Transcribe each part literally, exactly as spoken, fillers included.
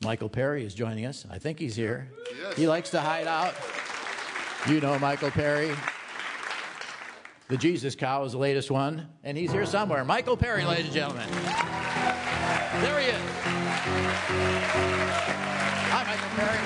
Michael Perry is joining us. I think he's here. Yes. He likes to hide out. You know Michael Perry. The Jesus Cow is the latest one, and he's here somewhere. Michael Perry, ladies and gentlemen. There he is. Hi, Michael Perry.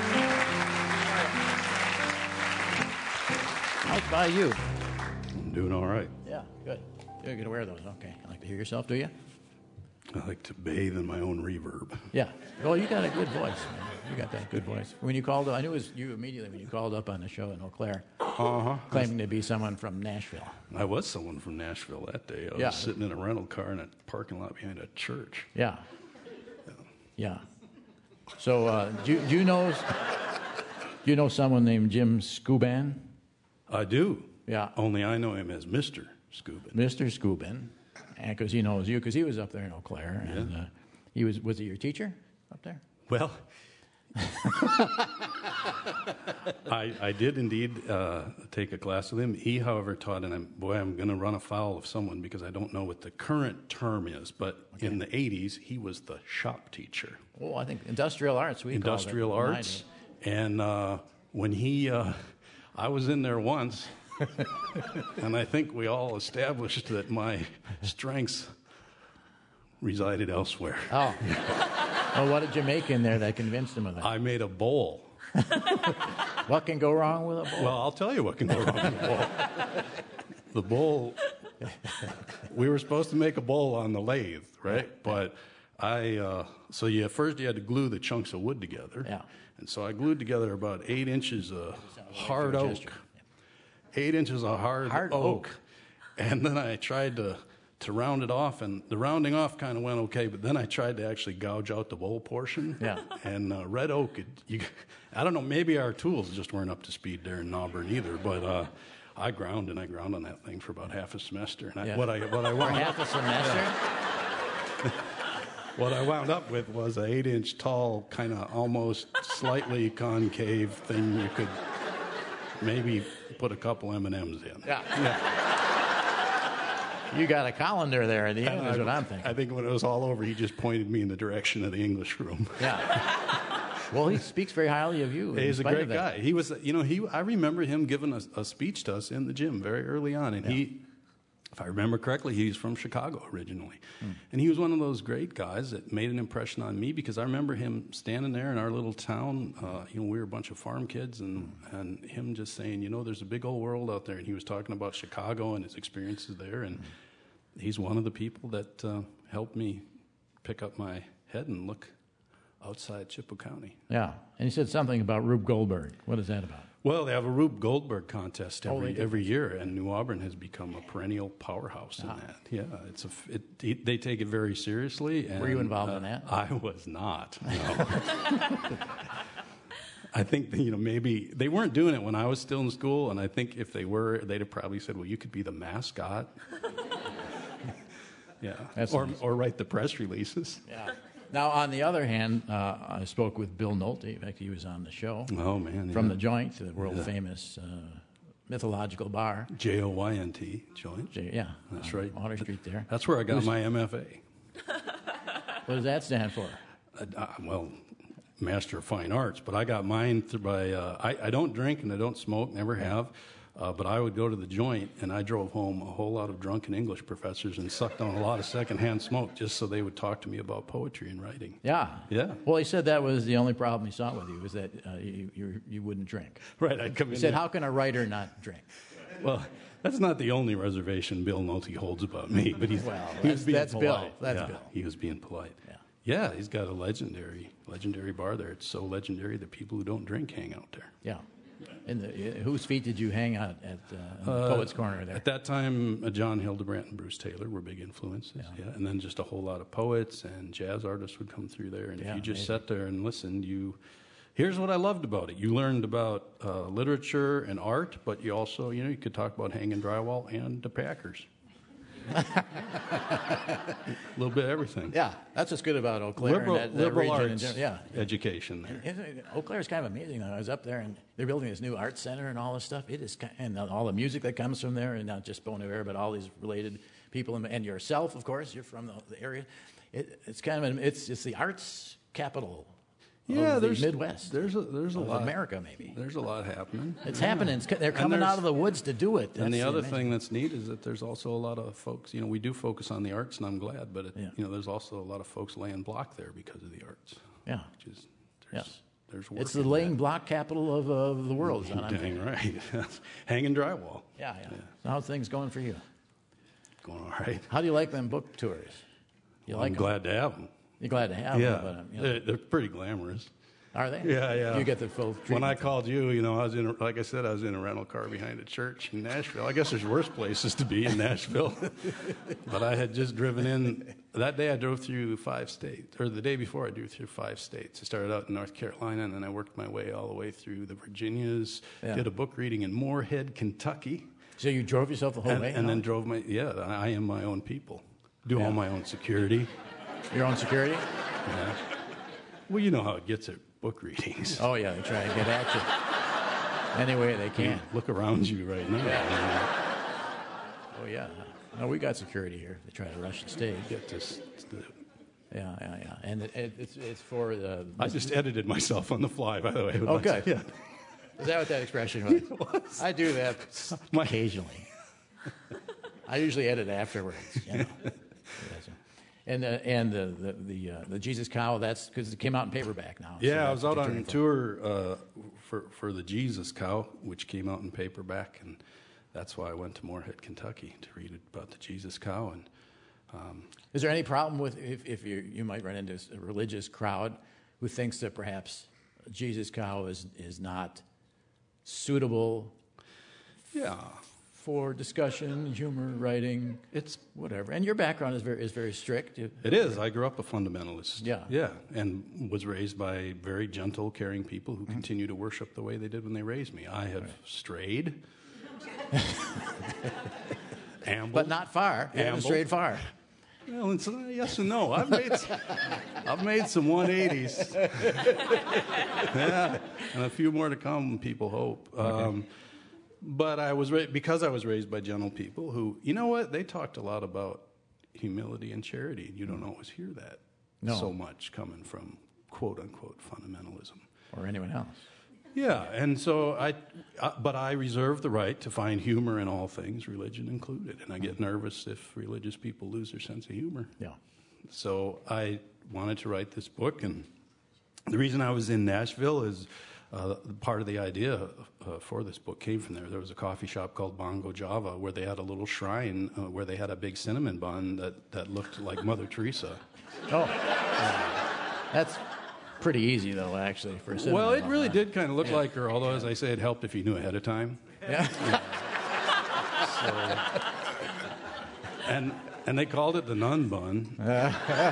How's by you? I'm doing all right. Yeah, good. You're going to wear those. Okay. You like to hear yourself, do you? I like to bathe in my own reverb. Yeah. Well, you got a good voice, man. You got that good voice. When you called up, I knew it was you immediately when you called up on the show in Eau Claire, Uh-huh. claiming to be someone from Nashville. I was someone from Nashville that day. I was Yeah. sitting in a rental car in a parking lot behind a church. Yeah. Yeah. So, uh, do, you- do you know do you know someone named Jim Scooban? I do. Yeah. Only I know him as Mister Scooban. Mister Scooban, and because he knows you, because he was up there in Eau Claire, and Yeah. uh, he was was he your teacher up there? Well, I, I did indeed uh, take a class with him. He, however, taught, and I'm, boy, I'm going to run afoul of someone because I don't know what the current term is, but Okay. in the eighties, he was the shop teacher. Oh, I think industrial arts. We Industrial called it in the arts. nineties. And uh, when he, uh, I was in there once, and I think we all established that my strengths resided elsewhere. Oh. Well, what did you make in there that convinced him of that? I made a bowl. What can go wrong with a bowl? Well, I'll tell you what can go wrong with the bowl. The bowl, we were supposed to make a bowl on the lathe, right? But I, uh, so you, first you had to glue the chunks of wood together. Yeah. And so I glued together about eight inches of hard oak. gesture. Eight inches of hard, Hard oak. oak. And then I tried to, to round it off, and the rounding off kind of went okay, but then I tried to actually gouge out the bowl portion. Yeah. And uh, red oak, it, you, I don't know, maybe our tools just weren't up to speed there in Auburn either, but uh, I ground and I ground on that thing for about half a semester. And I, Yeah. what I what I For wound half up, a semester? what I wound up with was an eight inch tall, kind of almost slightly concave thing you could maybe put a couple M and M's in. Yeah. You got a colander there at the end, is what I'm thinking. I think when it was all over, he just pointed me in the direction of the English room. Yeah. Well, he speaks very highly of you. in He's a spite great of that. guy. He was, you know, he. I remember him giving a, a speech to us in the gym very early on, and he, if I remember correctly, he's from Chicago originally, Hmm. and he was one of those great guys that made an impression on me because I remember him standing there in our little town. Uh, you know, we were a bunch of farm kids, and and him just saying, you know, there's a big old world out there, and he was talking about Chicago and his experiences there, and he's one of the people that uh, helped me pick up my head and look outside Chippewa County. Yeah. And he said something about Rube Goldberg. What is that about? Well, they have a Rube Goldberg contest Oh, every they do. every year, and New Auburn has become a perennial powerhouse in Ah. that. Yeah, it's a f- it, it, they take it very seriously. And, Were you involved uh, in that? I was not. No. I think that, you know, maybe they weren't doing it when I was still in school, and I think if they were, they'd have probably said, "Well, you could be the mascot." Yeah, That's or nice. or write the press releases. Yeah. Now, on the other hand, uh, I spoke with Bill Nolte. In fact, he was on the show. Oh man, From yeah. the Joint, the world famous uh, mythological bar. J O Y N T joint. J- Yeah. That's on right. Water Street there. That's where I got Who's- my M F A. What does that stand for? Uh, uh, well, Master of Fine Arts, but I got mine through by, uh, I, I don't drink and I don't smoke, never have, uh, but I would go to the Joint and I drove home a whole lot of drunken English professors and sucked on a lot of secondhand smoke just so they would talk to me about poetry and writing. Yeah. Yeah. Well, he said that was the only problem he saw with you, was that uh, you, you, you wouldn't drink. Right, I'd come He in said, there- how can a writer not drink? Well, that's not the only reservation Bill Nolte holds about me, but he's, Well, he was that's- being that's Bill. polite. That's yeah, Bill. He was being polite. Yeah. Yeah, he's got a legendary, legendary bar there. It's so legendary that people who don't drink hang out there. Yeah. And the, whose feet did you hang out at uh, in the Poets Corner there? At that time, uh, John Hildebrandt and Bruce Taylor were big influences. Yeah. and then just a whole lot of poets and jazz artists would come through there. And Yeah, if you just amazing. sat there and listened, you here's what I loved about it: you learned about uh, literature and art, but you also, you know, you could talk about hanging drywall and the Packers. A little bit of everything. Yeah, that's what's good about Eau Claire. liberal and that, that liberal region in arts general. Yeah. education there. Isn't it- Eau Claire is kind of amazing. Though. I was up there, and they're building this new art center and all this stuff. It is, ki- and all the music that comes from there, and not just Bon Iver, but all these related people, and, and yourself, of course. You're from the, the area. It, it's kind of an, it's it's the arts capital Yeah, of the there's Midwest. There's a there's a of lot America, maybe. There's a lot happening. It's yeah. happening. It's, they're coming out of the woods to do it. That's and the other amazing. thing that's neat is that there's also a lot of folks. You know, we do focus on the arts, and I'm glad. But it, Yeah. you know, there's also a lot of folks laying block there because of the arts. Yeah. Which is there's, Yes. There's work It's the in laying that. block capital of, uh, of the world. Son. I'm- Dang right. Hanging drywall. Yeah, yeah. So how's things going for you? Going all right. How do you like them book tours? You like I'm 'em? glad to have them. You're glad to have Yeah, them, but um, you know, they're, they're pretty glamorous. are they? Yeah, yeah. You get the full treatment. When I called you, you know, I was in, a, like I said, I was in a rental car behind a church in Nashville. I guess there's worse places to be in Nashville. But I had just driven in. That day I drove through five states, or the day before I drove through five states. I started out in North Carolina, and then I worked my way all the way through the Virginias, Yeah. did a book reading in Moorhead, Kentucky. So you drove yourself the whole and, way? and huh? then drove my, yeah, I am my own people. Do Yeah. all my own security. Your own security? Yeah. Well, you know how it gets at book readings. Oh, yeah, they try to get at you any way they can. Look around you right now. Oh, yeah. No, we got security here. They try to rush the stage. Get this. Yeah, yeah, yeah. And it, it, it's, it's for the... I just edited myself on the fly, by the way. Oh, good. Yeah. Is that what that expression was? It was. I do that My- occasionally. I usually edit afterwards. You know. And uh, and the the the, uh, the Jesus Cow, that's because it came out in paperback now. so Yeah, I that's was what out you're on turning for. tour uh, for for the Jesus Cow, which came out in paperback, and that's why I went to Moorhead, Kentucky, to read about the Jesus Cow. And um, Is there any problem with if, if you you might run into a religious crowd who thinks that perhaps Jesus Cow is is not suitable yeah, for discussion, humor, writing, it's whatever? And your background is very is very strict. You- it is. I grew up a fundamentalist. Yeah. yeah, and was raised by very gentle, caring people Mm-hmm. who continue to worship the way they did when they raised me. I have strayed, ambled, But not far. You haven't Amble. strayed far. Well, it's uh, yes and no. I've made some, I've made some one eighties. Yeah, and a few more to come, people hope. Um, but I was ra- because I was raised by gentle people who, you know what, they talked a lot about humility and charity, and you don't always hear that No. so much coming from quote unquote fundamentalism. Or anyone else. Yeah, and so I, uh, but I reserve the right to find humor in all things, religion included, and I get nervous if religious people lose their sense of humor. Yeah. So I wanted to write this book, and the reason I was in Nashville is uh, part of the idea uh, for this book came from there. There was a coffee shop called Bongo Java where they had a little shrine uh, where they had a big cinnamon bun that, that looked like Mother Teresa. Oh. That's pretty easy, though, actually, for a cinnamon Well, it bun, really huh? did kind of look like her, although, as I say, it helped if you knew ahead of time. Yeah. And and they called it the nun bun. Uh,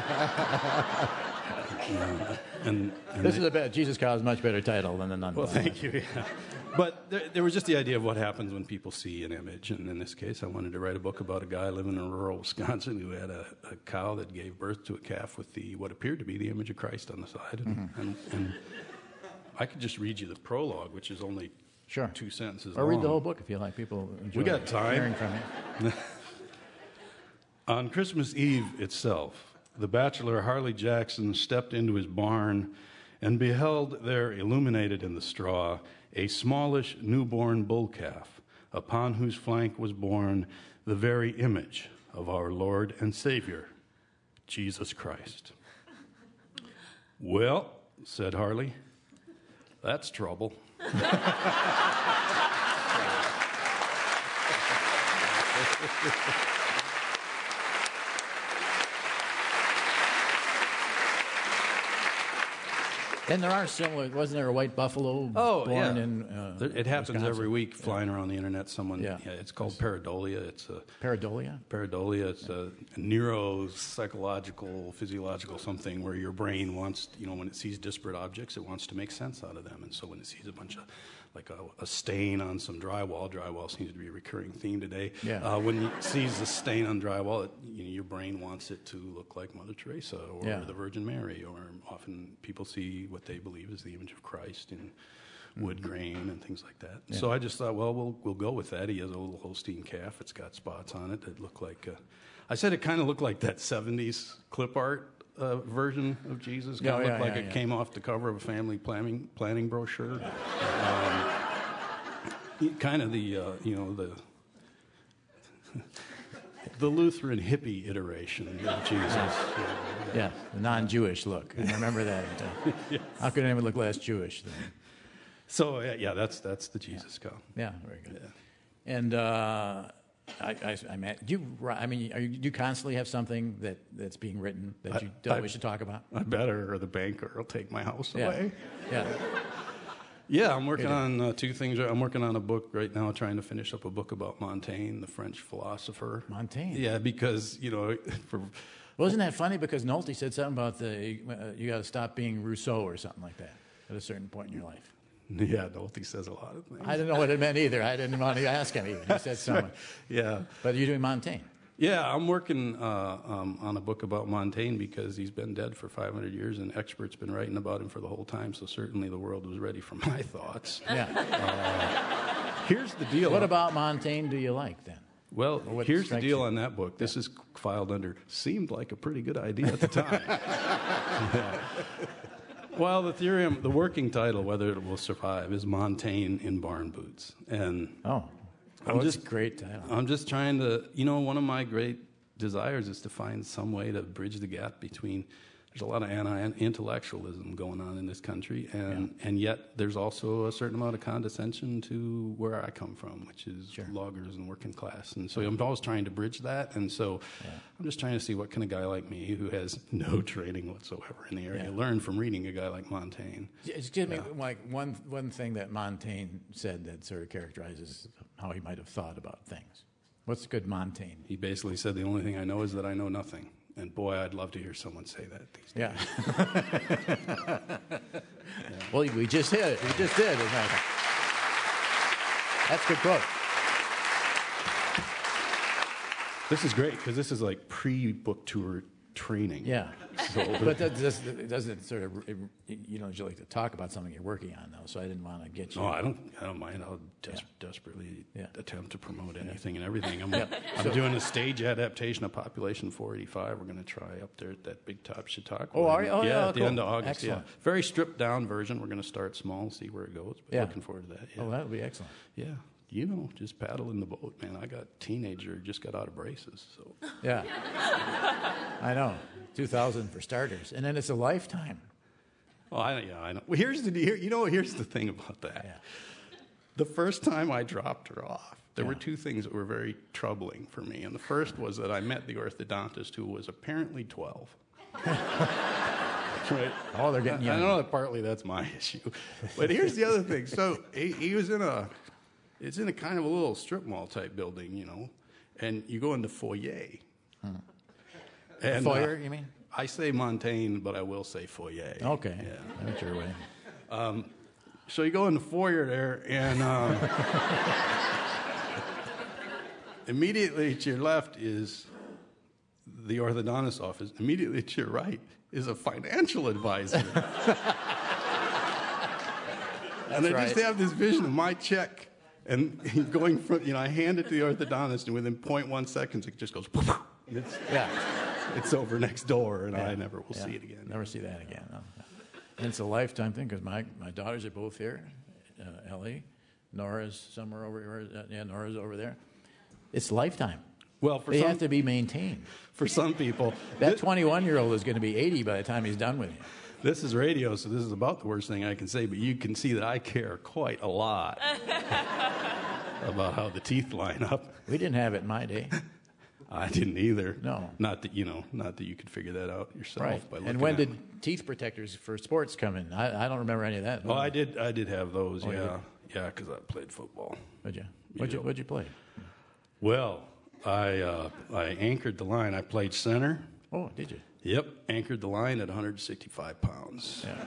and, and This they- is a bad, Jesus Cow is a much better title than the nun. Well, bun. thank you. Yeah. But there, there was just the idea of what happens when people see an image. And in this case, I wanted to write a book about a guy living in rural Wisconsin who had a, a cow that gave birth to a calf with the what appeared to be the image of Christ on the side. And, Mm-hmm. and, and I could just read you the prologue, which is only Sure. two sentences Or long. read the whole book if you like. People enjoy We got time. hearing from you. On Christmas Eve itself, the bachelor Harley Jackson stepped into his barn and beheld there illuminated in the straw a smallish newborn bull calf, upon whose flank was born the very image of our Lord and Savior, Jesus Christ. Well, said Harley, that's trouble. And there are similar. Wasn't there a white buffalo Oh, born yeah. in uh, There- it happens Wisconsin? every week flying around the internet. Someone, Yeah. yeah. It's called pareidolia. It's a Pareidolia? pareidolia. It's a neuropsychological, physiological something where your brain wants, you know, when it sees disparate objects, it wants to make sense out of them. And so when it sees a bunch of, like a, a stain on some drywall, drywall seems to be a recurring theme today. Yeah. Uh, when it sees a stain on drywall, it, you know, your brain wants it to look like Mother Teresa or Yeah. the Virgin Mary, or often people see what they believe is the image of Christ in wood grain and things like that. Yeah. So I just thought, well, we'll we'll go with that. He has a little Holstein calf. It's got spots on it that look like. Uh, I said it kind of looked like that seventies clip art uh, version of Jesus. Kind Oh, of yeah, looked like yeah, it yeah. came off the cover of a family planning planning brochure. um, kind of the uh, you know the the Lutheran hippie iteration of Jesus. Yeah. Yeah, the non-Jewish look. I remember that. Yes. How could anyone look less Jewish than? So uh, yeah, that's that's the Jesus cow. Yeah, very good. And uh, I, I, I mean, do you, ri- I mean, are you, do you constantly have something that, that's being written that you I- don't I- we should talk about? I better, or the banker will take my house Yeah, away. yeah. Yeah, I'm working Good. on uh, two things. I'm working on a book right now, trying to finish up a book about Montaigne, the French philosopher. Montaigne. Yeah, because you know, for Wasn't that funny? Because Nolte said something about the uh, you got to stop being Rousseau or something like that at a certain point in your life. yeah, Nolte says a lot of things. I didn't know what it meant either. I didn't want to ask him either. He said something. Yeah, But you're doing Montaigne. yeah, I'm working uh, um, on a book about Montaigne because he's been dead for five hundred years, and experts been writing about him for the whole time. So certainly the world was ready for my thoughts. Yeah. Here's the deal. What about Montaigne do you like then? Well, what here's the strikes deal you? on that book. This is filed under seemed like a pretty good idea at the time. Yeah. Well, the theorem, the working title, whether it will survive, is Montaigne in Barn Boots. And Oh, I'm well, it's just- a great title. I'm just trying to, you know, one of my great desires is to find some way to bridge the gap between, there's a lot of anti-intellectualism going on in this country, and, and yet there's also a certain amount of condescension to where I come from, which is Sure. loggers and working class. And so I'm always trying to bridge that, and so I'm just trying to see what can a guy like me, who has no training whatsoever in the area, Yeah. learn from reading a guy like Montaigne. Excuse me, like one one thing that Montaigne said that sort of characterizes how he might have thought about things. What's good Montaigne? He basically said, the only thing I know is that I know nothing. And boy, I'd love to hear someone say that these days. Yeah. Well, we just hit it. We just did. As a matter of fact. That's a good quote. This is great because this is like pre-book tour training. Yeah. So, But that does, it doesn't sort of, you know, you like to talk about something you're working on, though, so I didn't want to get you. no, I don't. I don't mind. I'll des- Yeah. desperately Yeah. attempt to promote anything and everything. I'm, Yeah. I'm So- doing a stage adaptation of Population four eighty-five. We're going to try up there at that Big Top Chautauqua. Oh, are you? Oh, yeah, yeah, at the cool. end of August. Excellent. Yeah, very stripped down version. We're going to start small, see where it goes. But Yeah. looking forward to that. Yeah. Oh, that would be excellent. yeah. You know, just paddle in the boat, man. I got a teenager who just got out of braces, so. Yeah. I know. two thousand for starters. And then it's a lifetime. Oh, I, yeah, I know. Well, here's the here, you know, here's the thing about that. Yeah. The first time I dropped her off, there were Yeah. two things that were very troubling for me. And the first was that I met the orthodontist who was apparently twelve. Right. Oh, they're getting I young. know that partly that's my issue. But here's the other thing. So he, he was in a, it's in a kind of a little strip mall type building, you know, and you go into foyer. And, Foyer, uh, you mean? I say Montaigne, but I will say foyer. Okay. Yeah. That's your way. So you go in the foyer there, and um, immediately to your left is the orthodontist office. Immediately to your right is a financial advisor. And I just right. have this vision of my check, and going from, you know, I hand it to the orthodontist, and within zero point one seconds, it just goes, and it's, Yeah. it's over next door, and I Yeah. never will Yeah. see it again. Never see that again. No. And it's a lifetime thing because my, my daughters are both here, uh, Ellie. Nora's somewhere over here. Uh, yeah, Nora's over there. It's lifetime. Well, for They some, have to be maintained. for some people, That thi- twenty-one-year-old is going to be eighty by the time he's done with you. this is radio, so this is about the worst thing I can say, but you can see that I care quite a lot about how the teeth line up. We didn't have it in my day. I didn't either. No. Not that, you know, not that you could figure that out yourself. Right. By And looking when at did them. teeth protectors for sports come in? I, I don't remember any of that. Oh, I did. I did have those. Oh, you yeah, yeah, because I played football. Would you? What'd you, Yeah. what'd you play? Well, I uh, I anchored the line. I played center. Oh, did you? Yep, anchored the line at one hundred sixty-five pounds. Yeah.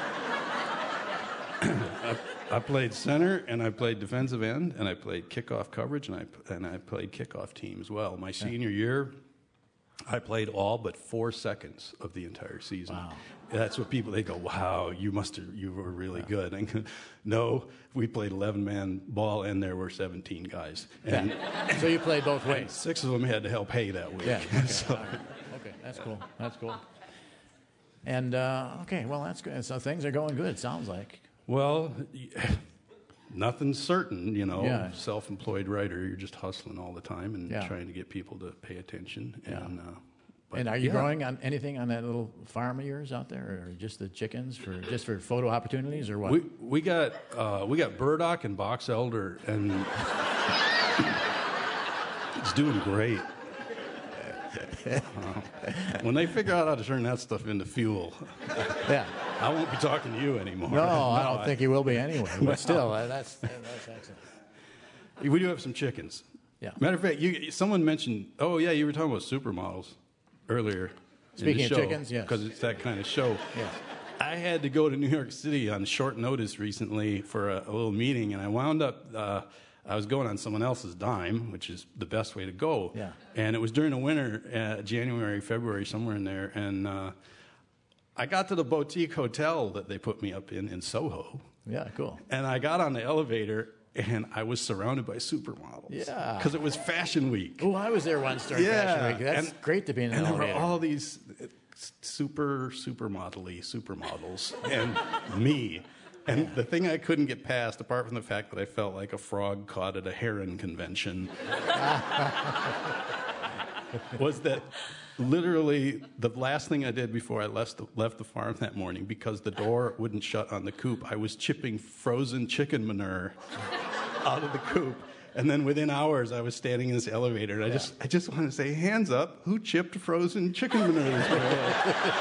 I, I played center, and I played defensive end, and I played kickoff coverage, and I and I played kickoff team as well. My senior year, I played all but four seconds of the entire season. Wow. That's what people, they go, wow, you must have, you were really good. And no, we played eleven-man ball, and there were seventeen guys. And Yeah. So you played both ways. six of them had to help hay that week. Yeah. Okay. So- All right. Okay. That's cool. That's cool. And, uh, okay, well, that's good. So things are going good, it sounds like. Well, nothing's certain, you know. Yeah. Self-employed writer, you're just hustling all the time and Yeah. trying to get people to pay attention. Yeah. And, uh, but, And are you yeah. growing on anything on that little farm of yours out there, or just the chickens for just for photo opportunities, or what? We we got uh, we got burdock and box elder, and it's doing great. Uh, when they figure out how to turn that stuff into fuel, Yeah. I won't be talking to you anymore. No, I don't think you will be anyway. But still, uh, that's that's excellent. We do have some chickens. Yeah. Matter of fact, you, someone mentioned, oh yeah, you were talking about supermodels earlier. Speaking of chickens, yes. Because it's that kind of show. Yes. I had to go to New York City on short notice recently for a, a little meeting, and I wound up, uh, I was going on someone else's dime, which is the best way to go. Yeah. And it was during the winter, uh, January, February, somewhere in there, and uh, I got to the boutique hotel that they put me up in in Soho, Yeah, cool. and I got on the elevator, and I was surrounded by supermodels. Yeah. Because it was Fashion Week. Oh, I was there once during Yeah. Fashion Week. That's And- great to be in an And there were elevator. all these uh, super, supermodel-y supermodels, and me. And the thing I couldn't get past, apart from the fact that I felt like a frog caught at a heron convention, was that literally the last thing I did before I left the, left the farm that morning, because the door wouldn't shut on the coop, I was chipping frozen chicken manure out of the coop. And then within hours, I was standing in this elevator, and I just I just want to say, hands up, who chipped frozen chicken manure this morning?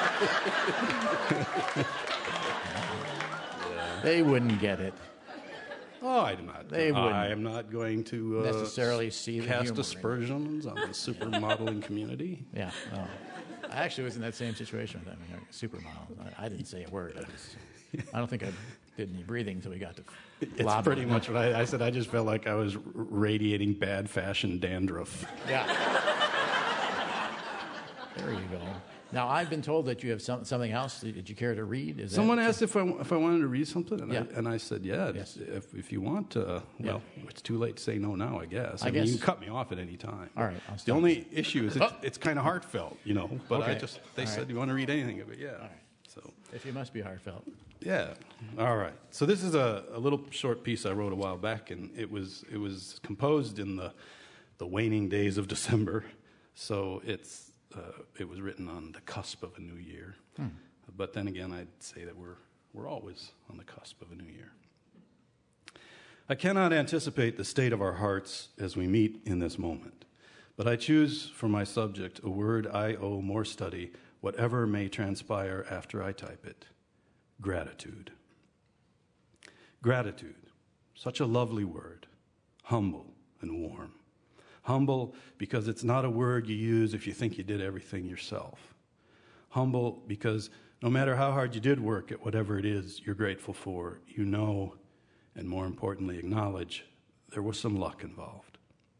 They wouldn't get it. Oh, I do not. They wouldn't I am not going to uh, necessarily see the cast humor in it. aspersions on the supermodeling community. Yeah. No. I actually was in that same situation with them. You know, supermodel. I, I didn't say a word. I, was, I don't think I did any breathing until we got to. It's lobby. pretty much what I, I said. I just felt like I was radiating bad fashion dandruff. Yeah. There you go. Now, I've been told that you have some, something else. Did you care to read? Is Someone that, asked if I, if I wanted to read something, and, Yeah. I, and I said, yeah, Yes. if, if you want to. Well, it's too late to say no now, I guess. I, I mean, you guess- can cut me off at any time. All right, I'll The stop. only issue is it's, Oh. it's kind of heartfelt, you know, but I Okay. just, they All said, right. you want to read anything of it? Yeah. right. So. If you must be heartfelt. Yeah. All right. So this is a, a little short piece I wrote a while back, and it was it was composed in the the waning days of December. So it's uh, it was written on the cusp of a new year. Hmm. But then again, I'd say that we're we're always on the cusp of a new year. I cannot anticipate the state of our hearts as we meet in this moment, but I choose for my subject a word I owe more study, whatever may transpire after I type it. Gratitude. Gratitude, such a lovely word, humble and warm. Humble because it's not a word you use if you think you did everything yourself. Humble because no matter how hard you did work at whatever it is you're grateful for, you know, and more importantly, acknowledge there was some luck involved.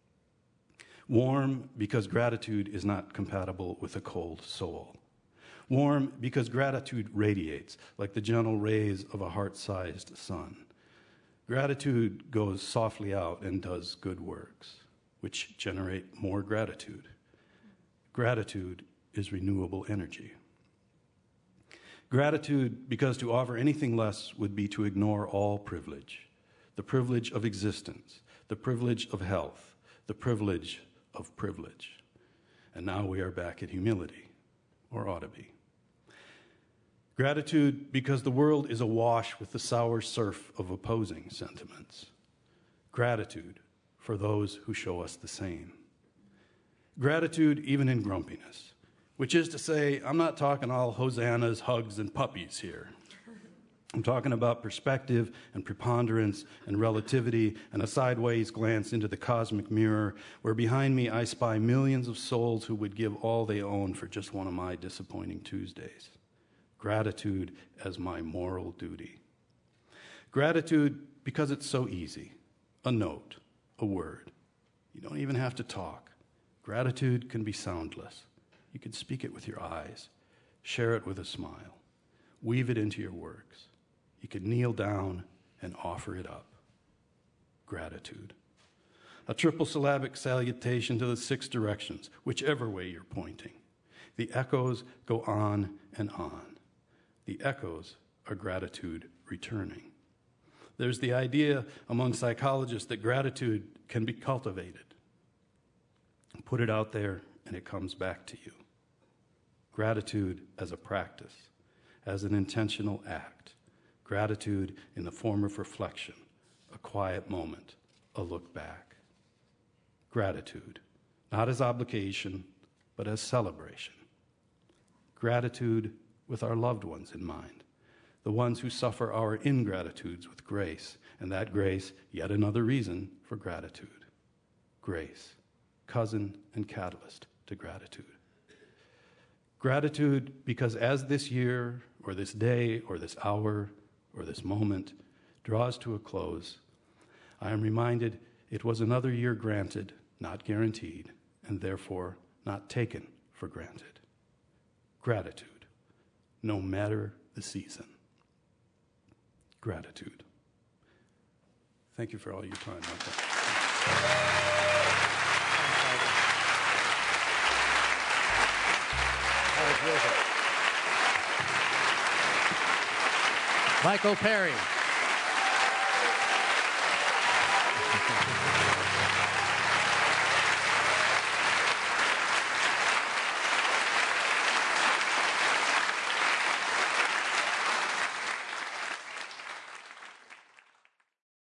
Warm because gratitude is not compatible with a cold soul. Warm because gratitude radiates like the gentle rays of a heart-sized sun. Gratitude goes softly out and does good works, which generate more gratitude. Gratitude is renewable energy. Gratitude because to offer anything less would be to ignore all privilege. The privilege of existence, the privilege of health, the privilege of privilege. And now we are back at humility, or ought to be. Gratitude because the world is awash with the sour surf of opposing sentiments. Gratitude for those who show us the same. Gratitude even in grumpiness, which is to say, I'm not talking all hosannas, hugs, and puppies here. I'm talking about perspective and preponderance and relativity and a sideways glance into the cosmic mirror where behind me I spy millions of souls who would give all they own for just one of my disappointing Tuesdays. Gratitude as my moral duty. Gratitude because it's so easy. A note, a word. You don't even have to talk. Gratitude can be soundless. You can speak it with your eyes, share it with a smile, weave it into your works. You can kneel down and offer it up. Gratitude. A triple syllabic salutation to the six directions, whichever way you're pointing. The echoes go on and on. The echoes are gratitude returning. There's the idea among psychologists that gratitude can be cultivated. Put it out there and it comes back to you. Gratitude as a practice, as an intentional act. Gratitude in the form of reflection, a quiet moment, a look back. Gratitude, not as obligation, but as celebration. Gratitude with our loved ones in mind, the ones who suffer our ingratitudes with grace, and that grace, yet another reason for gratitude. Grace, cousin and catalyst to gratitude. Gratitude because as this year, or this day, or this hour, or this moment draws to a close, I am reminded it was another year granted, not guaranteed, and therefore not taken for granted. Gratitude, no matter the season. Gratitude. Thank you for all your time, Michael. Michael Perry.